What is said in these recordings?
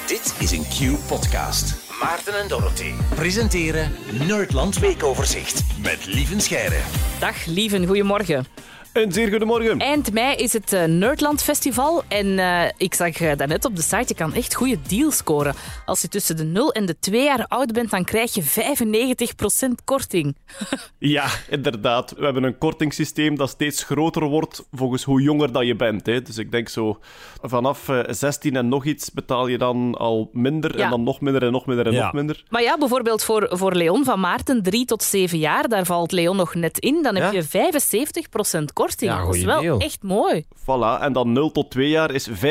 Dit is een Q-podcast. Maarten en Dorothy presenteren Nerdland Weekoverzicht met Lieven Scheire. Dag Lieven, goedemorgen. Een zeer goedemorgen. Eind mei is het Nerdland Festival en ik zag daarnet op de site, je kan echt goede deals scoren. Als je tussen de 0 en de 2 jaar oud bent, dan krijg je 95% korting. Ja, inderdaad. We hebben een kortingssysteem dat steeds groter wordt volgens hoe jonger dat je bent. Hè. Dus ik denk zo, vanaf 16 en nog iets betaal je dan al minder en dan nog minder en nog minder en nog minder. Maar ja, bijvoorbeeld voor Leon van Maarten, 3 tot 7 jaar, daar valt Leon nog net in. Dan heb je 75% korting. Ja, dat is wel deal. echt mooi. Voilà, en dan 0 tot 2 jaar is 95%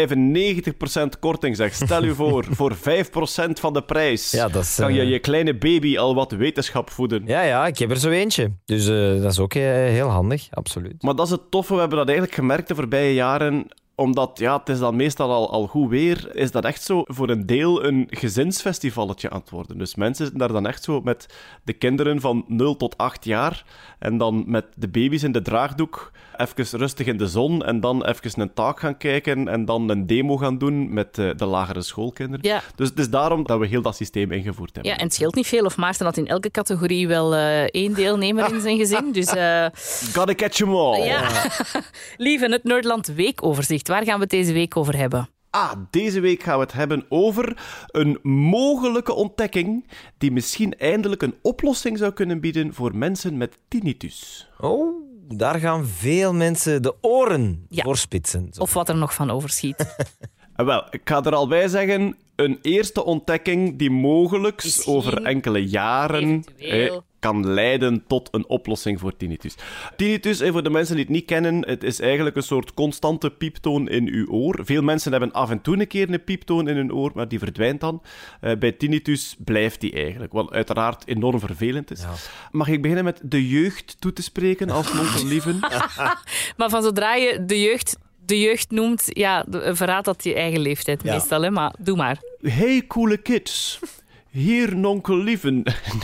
korting. Zeg. Stel je voor 5% van de prijs Ja, dat is, kan je kleine baby al wat wetenschap voeden. Ja, ik heb er zo eentje. Dus dat is ook heel handig, absoluut. Maar dat is het toffe, we hebben dat eigenlijk gemerkt de voorbije jaren, omdat het is dan meestal al goed weer, is dat echt zo voor een deel een gezinsfestivalletje aan het worden. Dus mensen zitten daar dan echt zo met de kinderen van 0 tot 8 jaar en dan met de baby's in de draagdoek even rustig in de zon en dan even een taak gaan kijken en dan een demo gaan doen met de lagere schoolkinderen. Ja. Dus het is daarom dat we heel dat systeem ingevoerd hebben. Ja, en het scheelt niet veel of Maarten had in elke categorie wel 1 deelnemer in zijn gezin. Dus, Gotta catch 'em all. ja. Lieven, het Nerdland Weekoverzicht. Waar gaan we het deze week over hebben? Deze week gaan we het hebben over een mogelijke ontdekking die misschien eindelijk een oplossing zou kunnen bieden voor mensen met tinnitus. Oh, daar gaan veel mensen de oren Ja. voor spitsen. Zo. Of wat er nog van overschiet. Wel, ik ga er al bij zeggen, een eerste ontdekking die mogelijk Misschien, over enkele jaren eventueel. kan leiden tot een oplossing voor tinnitus. Tinnitus, voor de mensen die het niet kennen, het is eigenlijk een soort constante pieptoon in uw oor. Veel mensen hebben af en toe een keer een pieptoon in hun oor, maar die verdwijnt dan. Bij tinnitus blijft die eigenlijk, wat uiteraard enorm vervelend is. Ja. Mag ik beginnen met de jeugd toe te spreken als nonkelieven? Maar van zodra je de jeugd noemt, verraadt dat je eigen leeftijd meestal. Hè? Maar doe maar. Hey, coole kids. Hier, nonkelieven.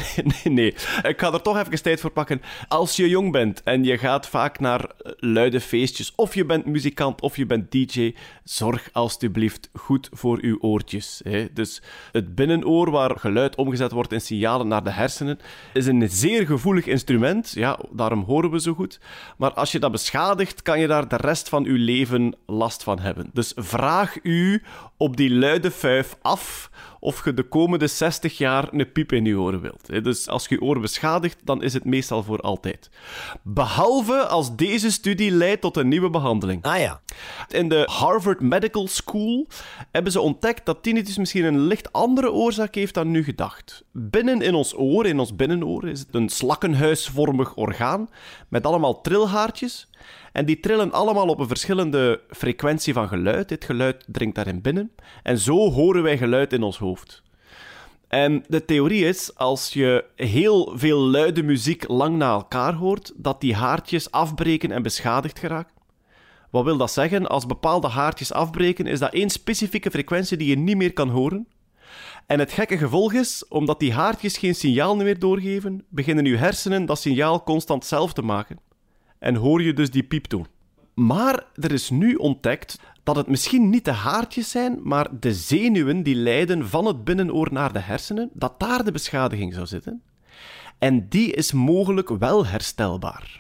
Nee. Ik ga er toch even tijd voor pakken. Als je jong bent en je gaat vaak naar luide feestjes, of je bent muzikant, of je bent DJ, zorg alstublieft goed voor uw oortjes. Hè. Dus het binnenoor, waar geluid omgezet wordt in signalen naar de hersenen, is een zeer gevoelig instrument. Ja, daarom horen we zo goed. Maar als je dat beschadigt, kan je daar de rest van uw leven last van hebben. Dus vraag u op die luide fuif af of je de komende 60 jaar een piep in je oren wilt. Dus als je oor beschadigt, dan is het meestal voor altijd. Behalve als deze studie leidt tot een nieuwe behandeling. Ah ja. In de Harvard Medical School hebben ze ontdekt dat tinnitus misschien een licht andere oorzaak heeft dan nu gedacht. Binnen in ons oor, in ons binnenoor, is het een slakkenhuisvormig orgaan met allemaal trilhaartjes. En die trillen allemaal op een verschillende frequentie van geluid. Dit geluid dringt daarin binnen. En zo horen wij geluid in ons hoofd. En de theorie is, als je heel veel luide muziek lang na elkaar hoort, dat die haartjes afbreken en beschadigd geraken. Wat wil dat zeggen? Als bepaalde haartjes afbreken, is dat één specifieke frequentie die je niet meer kan horen. En het gekke gevolg is, omdat die haartjes geen signaal meer doorgeven, beginnen je hersenen dat signaal constant zelf te maken. En hoor je dus die pieptoon. Maar er is nu ontdekt dat het misschien niet de haartjes zijn, maar de zenuwen die leiden van het binnenoor naar de hersenen, dat daar de beschadiging zou zitten. En die is mogelijk wel herstelbaar.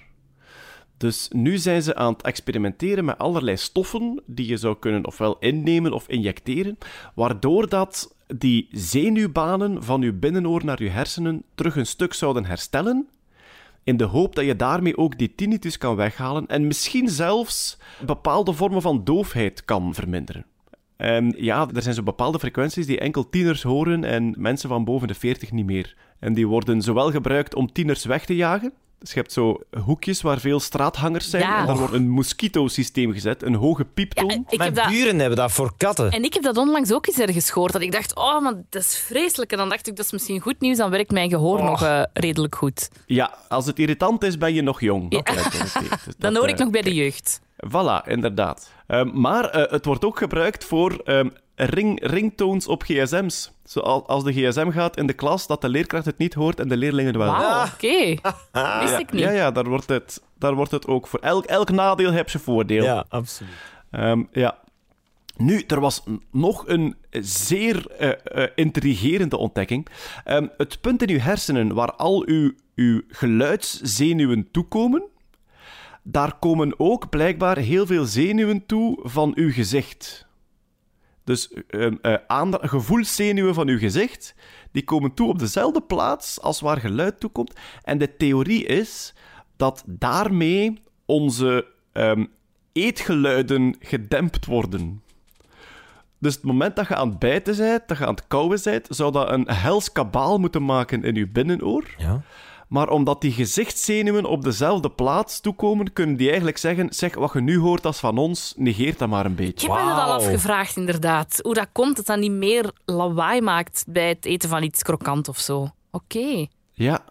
Dus nu zijn ze aan het experimenteren met allerlei stoffen die je zou kunnen ofwel innemen of injecteren, waardoor dat die zenuwbanen van je binnenoor naar je hersenen terug een stuk zouden herstellen, in de hoop dat je daarmee ook die tinnitus kan weghalen en misschien zelfs bepaalde vormen van doofheid kan verminderen. En ja, er zijn zo bepaalde frequenties die enkel tieners horen en mensen van boven de 40 niet meer. En die worden zowel gebruikt om tieners weg te jagen. Dus je hebt zo hoekjes waar veel straathangers zijn. Ja. En daar wordt een mosquito-systeem gezet, een hoge pieptoon. Mijn buren hebben dat voor katten. En ik heb dat onlangs ook eens ergens gehoord. Dat ik dacht, maar dat is vreselijk. En dan dacht ik, dat is misschien goed nieuws. Dan werkt mijn gehoor nog redelijk goed. Ja, als het irritant is, ben je nog jong. Ja. Dus Dan hoor ik nog bij de jeugd. Voilà, inderdaad. Maar het wordt ook gebruikt voor ringtones op gsm's. Zoals als de gsm gaat in de klas, dat de leerkracht het niet hoort en de leerlingen wel. Wauw, oké. Wist ik niet. Ja, daar wordt het ook voor. Elk nadeel heeft zijn voordeel. Ja, absoluut. Ja. Nu, er was nog een zeer intrigerende ontdekking. Het punt in uw hersenen waar al uw geluidszenuwen toekomen, daar komen ook blijkbaar heel veel zenuwen toe van uw gezicht. Dus gevoelszenuwen van uw gezicht, die komen toe op dezelfde plaats als waar geluid toekomt. En de theorie is dat daarmee onze eetgeluiden gedempt worden. Dus het moment dat je aan het bijten bent, dat je aan het kauwen bent, zou dat een hels kabaal moeten maken in je binnenoor. Ja. Maar omdat die gezichtszenuwen op dezelfde plaats toekomen, kunnen die eigenlijk zeggen, zeg, wat je nu hoort, dat is van ons, negeert dat maar een beetje. Ik heb me dat al afgevraagd, inderdaad. Hoe dat komt dat dat niet meer lawaai maakt bij het eten van iets krokant of zo. Oké. Ja.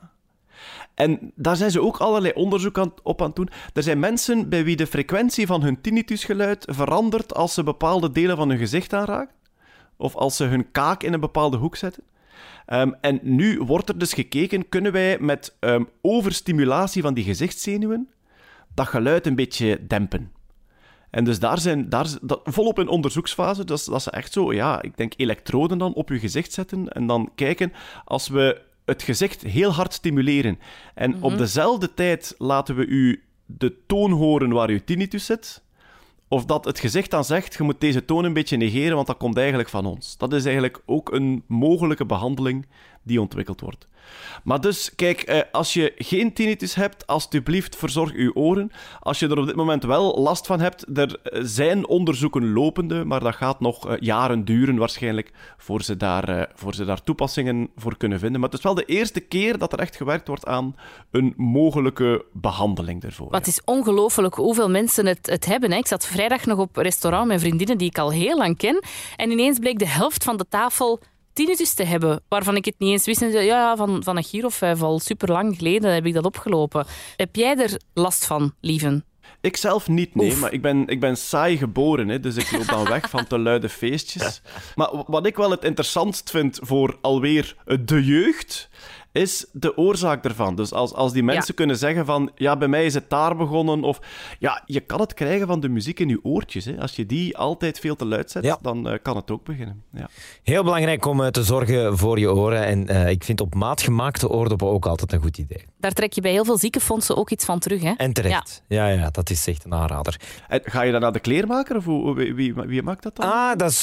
En daar zijn ze ook allerlei onderzoek op aan het doen. Er zijn mensen bij wie de frequentie van hun tinnitusgeluid verandert als ze bepaalde delen van hun gezicht aanraken. Of als ze hun kaak in een bepaalde hoek zetten. En nu wordt er dus gekeken, kunnen wij met overstimulatie van die gezichtszenuwen dat geluid een beetje dempen. En dus daar volop in onderzoeksfase, dat ze echt zo, ja, ik denk elektroden dan op je gezicht zetten en dan kijken, als we het gezicht heel hard stimuleren en op dezelfde tijd laten we u de toon horen waar uw tinnitus zit, of dat het gezicht dan zegt, je moet deze toon een beetje negeren, want dat komt eigenlijk van ons. Dat is eigenlijk ook een mogelijke behandeling die ontwikkeld wordt. Maar dus, kijk, als je geen tinnitus hebt, alsjeblieft verzorg uw oren. Als je er op dit moment wel last van hebt, er zijn onderzoeken lopende, maar dat gaat nog jaren duren waarschijnlijk voor ze daar toepassingen voor kunnen vinden. Maar het is wel de eerste keer dat er echt gewerkt wordt aan een mogelijke behandeling daarvoor. Maar het is ongelooflijk hoeveel mensen het hebben. Hè. Ik zat vrijdag nog op restaurant met vriendinnen die ik al heel lang ken. En ineens bleek de helft van de tafel tinnitus te hebben, waarvan ik het niet eens wist. En zei, ja, van een gier of 5, al super lang geleden heb ik dat opgelopen. Heb jij er last van, lieven? Ik zelf niet, nee. Maar ik ben saai geboren, hè, dus ik loop dan weg van te luide feestjes. Maar wat ik wel het interessantst vind voor alweer de jeugd, is de oorzaak ervan. Dus als die mensen kunnen zeggen van, ja, bij mij is het daar begonnen, of ja, je kan het krijgen van de muziek in je oortjes. Hè. Als je die altijd veel te luid zet, dan kan het ook beginnen. Ja. Heel belangrijk om te zorgen voor je oren. En ik vind op maat gemaakte oordoppen ook altijd een goed idee. Daar trek je bij heel veel ziekenfondsen ook iets van terug, hè? En terecht. Ja, dat is echt een aanrader. En ga je dan naar de kleermaker, of wie maakt dat dan? Dat is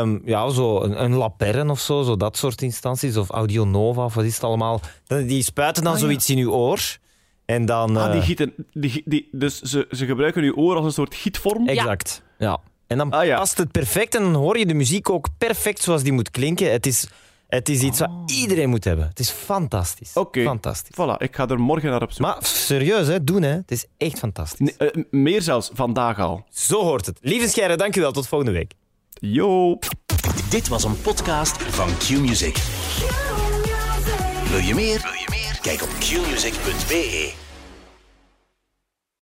zo een La Perren of zo dat soort instanties, of Audionova, of wat is het allemaal. Die spuiten dan zoiets in je oor. En dan... die gieten... Dus ze gebruiken je oor als een soort gietvorm? Exact, ja. En dan past het perfect en dan hoor je de muziek ook perfect zoals die moet klinken. Het is iets wat iedereen moet hebben. Het is fantastisch. Oké. Fantastisch. Voilà, ik ga er morgen naar op zoek. Maar serieus, hè, doen. Hè. Het is echt fantastisch. Nee, meer zelfs, vandaag al. Zo hoort het. Lieve Scheire, dank u wel. Tot volgende week. Yo. Dit was een podcast van Q-Music. Wil je meer? Kijk op qmusic.be.